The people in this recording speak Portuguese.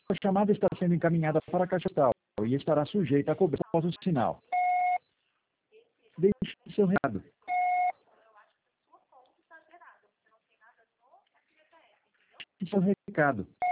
chamada está sendo encaminhada para a caixa postal e estará sujeita a cobrança após o sinal. Deixe seu recado. Deixe seu recado.